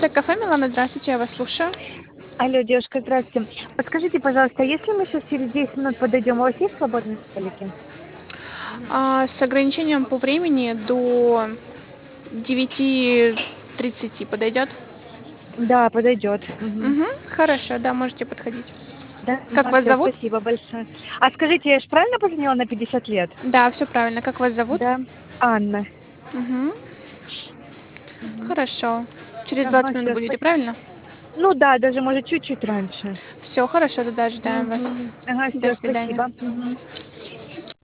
Это кафе «Милана». Здравствуйте, я вас слушаю. Алло, девушка, здравствуйте. Подскажите, пожалуйста, если мы сейчас через 10 минут подойдем, у вас есть свободные столики? С ограничением по времени до 9:30 подойдет? Да, подойдет. Мгм. Угу, хорошо, да, можете подходить. Да, Как вас все, зовут? спасибо большое. А скажите, я же правильно позвонила на 50 лет? Да, все правильно. Как вас зовут? Да. Анна. Угу, Мгм. хорошо. Через Ага, 20 минут все, будете, спасибо. правильно? Ну да, даже может чуть-чуть раньше. Все хорошо, тогда ожидаем вас. Мгм. Ага, До все, свидания. спасибо. Мгм.